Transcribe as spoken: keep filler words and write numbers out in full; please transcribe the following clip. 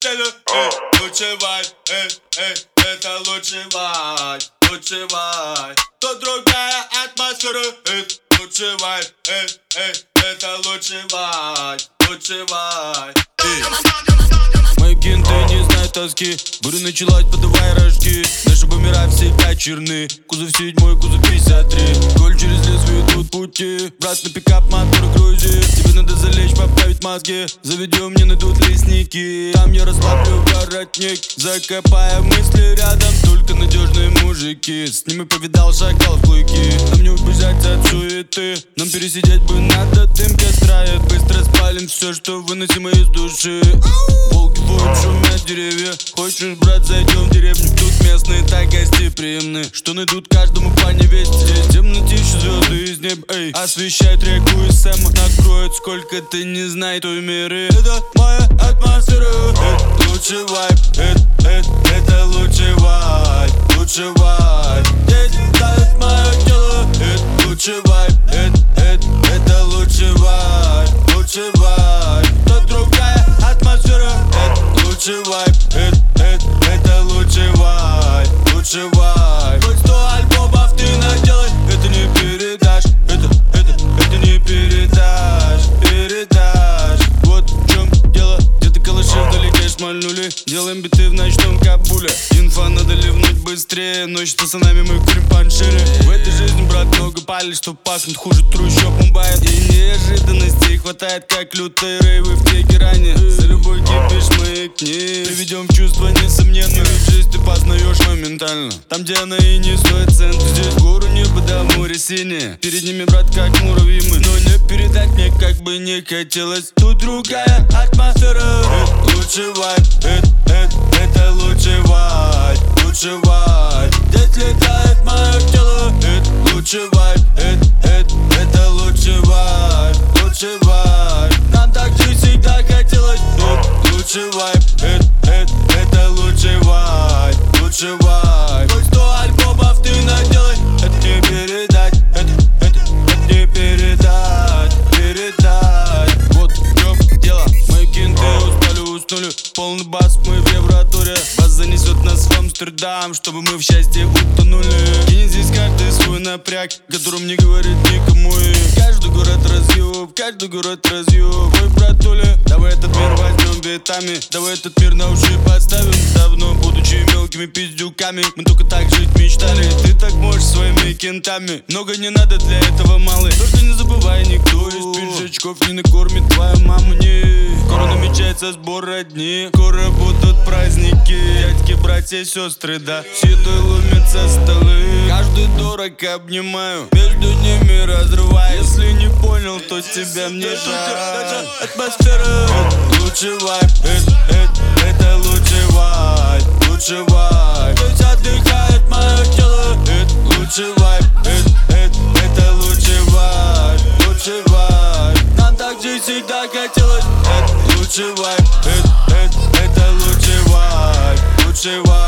Лучший вайб, эй, эй, это лучший вайб, лучший вайб. Тут другая атмосфера, это лучший вайб, эй, эй, это лучший вайб, лучший вайб. Мои кенты не знают тоски. Буря началась, подавай рожки. Наши бумера всегда черны. Кузов седьмой, кузов пятьдесят три. Коль через лес ведут пути. Брат, на пикап мотор грузи. Тебе надо залечь, поправить мозги. Заведем, не найдут лесники. Там я расслаблю воротник, закопая мысли рядом. Только надежные мужики. С ними повидал, шагал в клыки. Нам не убежать от суеты. Нам пересидеть бы надо, дым костра. И быстро спалим все, что выносимо из души. Волки воют, шумят деревья. Хочешь, брат, зайдем в деревню. Тут местные так гостеприимны, что найдут каждому по невесте. Здесь темнотища, звезды из неба, эй. Освещает реку и Сэма. Накроет, сколько ты не знаешь той меры. Это моя атмосфера. Это лучший вайб. Это, это, это лучший вайб. Лучший вайб. Здесь тает мое тело. Это лучший вайб. Это, это, это лучший вайб. Лучший вайб. Тут другая атмосфера. Это лучший вайб. Это, это, это лучший вайб. Лучший вайб. Хоть сто альбомов ты наделай, это не передашь. Это, это, это не передашь. Передашь. Вот в чем дело. Где-то калаши вдалеке шмальнули. Делаем биты в ночном Кабуле. Инфа надо ливнуть быстрее. Ночь с пацанами мы курим панширы. В этой жизни, брат, много палит, что пахнет хуже трущоб Мумбаи. И неожиданностей хватает, как лютые рейвы в Тегеране. За любой кипиш мы к ней приведем в чувство несомненно. Ведь жизнь ты познаешь моментально. Там, где она и не стоит цента. Здесь гору небо до моря синее. Перед ними, брат, как муравьи мы. Но не передать мне, как бы не хотелось. Тут другая атмосфера. Это лучший вайб. Это, это, это лучший вайб. Лучший вайб. Здесь летает мое тело. Это лучший вайб. Это, это, это лучший вайб. Лучший вайб. Нам так же всегда хотелось. Это лучший вайб. Это, это, это лучший вайб. Лучший вайб. Хоть сто альбомов ты наделай, это не передать. Это, это, это не передать. Передать. Вот в чем дело. Мои кенты устали, уснули. Полный бас, мы в Евротуре. Бас занесет нас в Амстердам, чтобы мы в счастье утонули. И здесь каждый свой напряг, которым не говорит никому. И каждый город разъеб, каждый город разъеб. Ой, братуля, давай этот мир возьмем битами. Давай этот мир на уши подставим. Давно будучи мелкими пиздюками, мы только так жить мечтали. Ты так можешь своими кентами. Много не надо для этого, малый. Только не забывай, никто из пиджачков не накормит твою маму, не. Скоро намечается сбор родни. Скоро будут праздники. Дядьки, братья, сестры, да. Все ломятся столы. Каждый дурак обнимаю, между ними разрываю. Если не понял, то тебя мне жаль. Атмосфера. Это лучший вайб. Это, это, это лучший вайб. Лучший вайб. Здесь отдыхает мое тело. Это лучший вайб. Это, это, это лучший вайб. Лучший вайб. Нам так же всегда хотелось. Это лучший вайб. Это, это, это лучший вайб. Лучший вайб.